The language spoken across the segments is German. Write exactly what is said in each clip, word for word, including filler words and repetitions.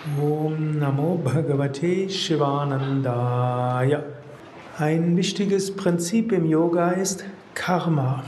Om Namo Bhagavate Shivanandaya. Ein wichtiges Prinzip im Yoga ist Karma.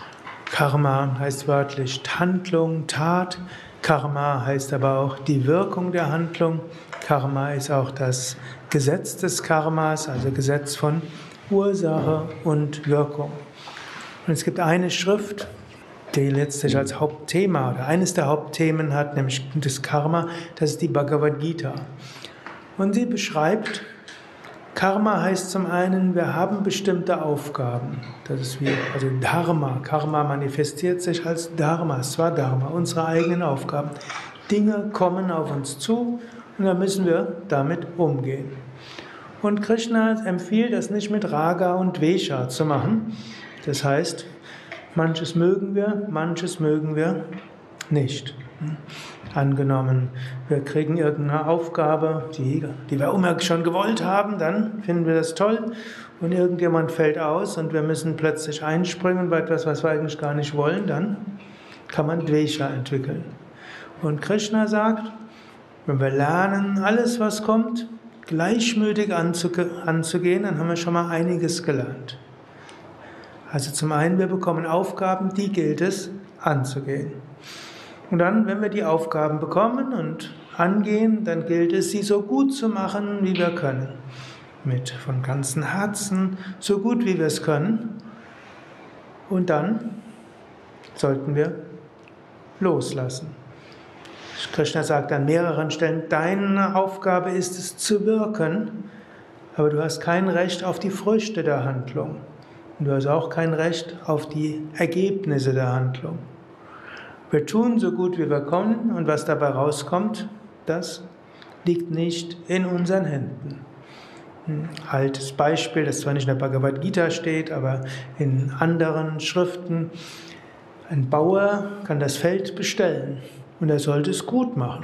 Karma heißt wörtlich Handlung, Tat. Karma heißt aber auch die Wirkung der Handlung. Karma ist auch das Gesetz des Karmas, also Gesetz von Ursache und Wirkung. Und es gibt eine Schrift, die letztlich als Hauptthema oder eines der Hauptthemen hat, nämlich das Karma, das ist die Bhagavad Gita. Und sie beschreibt, Karma heißt zum einen, wir haben bestimmte Aufgaben. Das ist wie, also Dharma. Karma manifestiert sich als Dharma, Swadharma, unsere eigenen Aufgaben. Dinge kommen auf uns zu und da müssen wir damit umgehen. Und Krishna empfiehlt, das nicht mit Raga und Dvesha zu machen. Das heißt, manches mögen wir, manches mögen wir nicht. Angenommen, wir kriegen irgendeine Aufgabe, die, die wir immer schon gewollt haben, dann finden wir das toll und irgendjemand fällt aus und wir müssen plötzlich einspringen bei etwas, was wir eigentlich gar nicht wollen, dann kann man Dvesha entwickeln. Und Krishna sagt, wenn wir lernen, alles was kommt, gleichmütig anzugehen, dann haben wir schon mal einiges gelernt. Also zum einen, wir bekommen Aufgaben, die gilt es anzugehen. Und dann, wenn wir die Aufgaben bekommen und angehen, dann gilt es, sie so gut zu machen, wie wir können. Mit von ganzem Herzen, so gut wie wir es können. Und dann sollten wir loslassen. Krishna sagt an mehreren Stellen, deine Aufgabe ist es zu wirken, aber du hast kein Recht auf die Früchte der Handlung. Und du hast auch kein Recht auf die Ergebnisse der Handlung. Wir tun so gut wie wir können und was dabei rauskommt, das liegt nicht in unseren Händen. Ein altes Beispiel, das zwar nicht in der Bhagavad Gita steht, aber in anderen Schriften. Ein Bauer kann das Feld bestellen und er sollte es gut machen.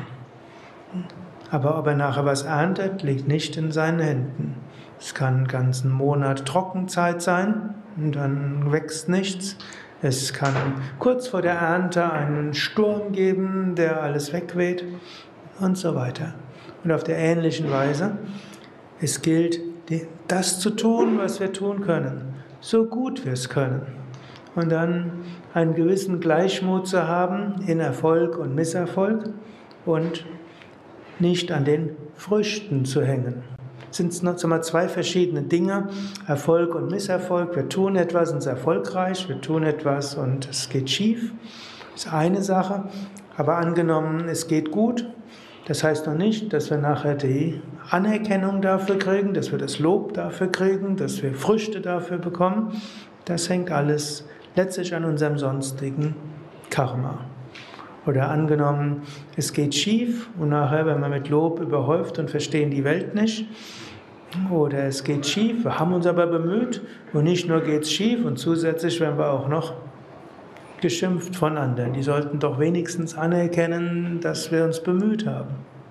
Aber ob er nachher was erntet, liegt nicht in seinen Händen. Es kann einen ganzen Monat Trockenzeit sein und dann wächst nichts. Es kann kurz vor der Ernte einen Sturm geben, der alles wegweht und so weiter. Und auf der ähnlichen Weise, es gilt, das zu tun, was wir tun können, so gut wir es können. Und dann einen gewissen Gleichmut zu haben in Erfolg und Misserfolg und nicht an den Früchten zu hängen. Es sind noch zwei verschiedene Dinge, Erfolg und Misserfolg. Wir tun etwas und es ist erfolgreich, wir tun etwas und es geht schief. Das ist eine Sache, aber angenommen, es geht gut, das heißt noch nicht, dass wir nachher die Anerkennung dafür kriegen, dass wir das Lob dafür kriegen, dass wir Früchte dafür bekommen. Das hängt alles letztlich an unserem sonstigen Karma. Oder angenommen, es geht schief und nachher, wenn wir mit Lob überhäuft und verstehen die Welt nicht. Oder es geht schief, wir haben uns aber bemüht und nicht nur geht es schief und zusätzlich werden wir auch noch geschimpft von anderen. Die sollten doch wenigstens anerkennen, dass wir uns bemüht haben.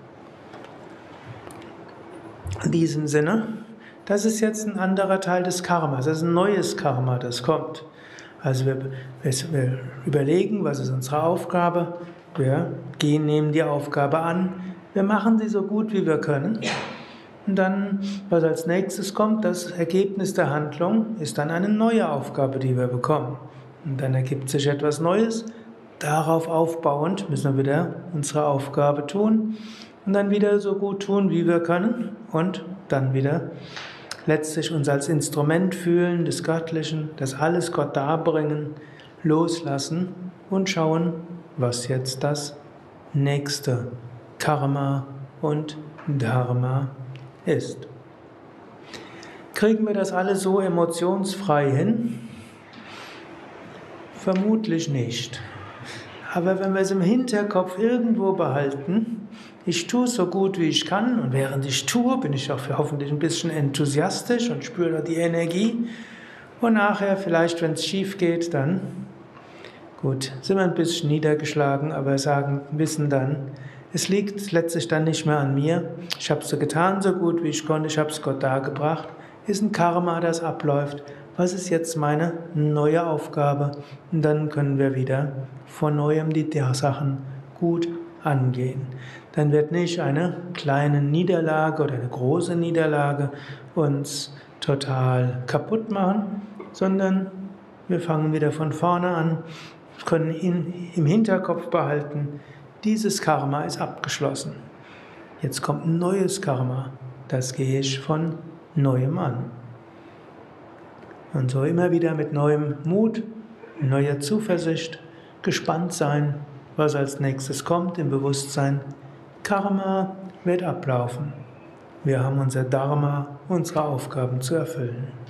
In diesem Sinne, das ist jetzt ein anderer Teil des Karmas, das ist ein neues Karma, das kommt. Also wir, wir überlegen, was ist unsere Aufgabe, wir gehen, nehmen die Aufgabe an, wir machen sie so gut wie wir können und dann, was als nächstes kommt, das Ergebnis der Handlung ist dann eine neue Aufgabe, die wir bekommen. Und dann ergibt sich etwas Neues, darauf aufbauend müssen wir wieder unsere Aufgabe tun und dann wieder so gut tun, wie wir können und dann wieder letztlich uns als Instrument fühlen des Göttlichen, das alles Gott darbringen, loslassen und schauen, was jetzt das nächste Karma und Dharma ist. Kriegen wir das alles so emotionsfrei hin? Vermutlich nicht. Aber wenn wir es im Hinterkopf irgendwo behalten, ich tue es so gut wie ich kann und während ich tue, bin ich auch hoffentlich ein bisschen enthusiastisch und spüre da die Energie und nachher vielleicht, wenn es schief geht, dann gut, sind wir ein bisschen niedergeschlagen, aber sagen, wissen dann, es liegt letztlich dann nicht mehr an mir, ich habe es so getan, so gut wie ich konnte, ich habe es Gott dargebracht, ist ein Karma, das abläuft, was ist jetzt meine neue Aufgabe? Und dann können wir wieder von neuem die Sachen gut angehen. Dann wird nicht eine kleine Niederlage oder eine große Niederlage uns total kaputt machen, sondern wir fangen wieder von vorne an, können in, im Hinterkopf behalten, dieses Karma ist abgeschlossen. Jetzt kommt ein neues Karma, das gehe ich von neuem an. Und so immer wieder mit neuem Mut, neuer Zuversicht, gespannt sein, was als nächstes kommt im Bewusstsein. Karma wird ablaufen. Wir haben unser Dharma, unsere Aufgaben zu erfüllen.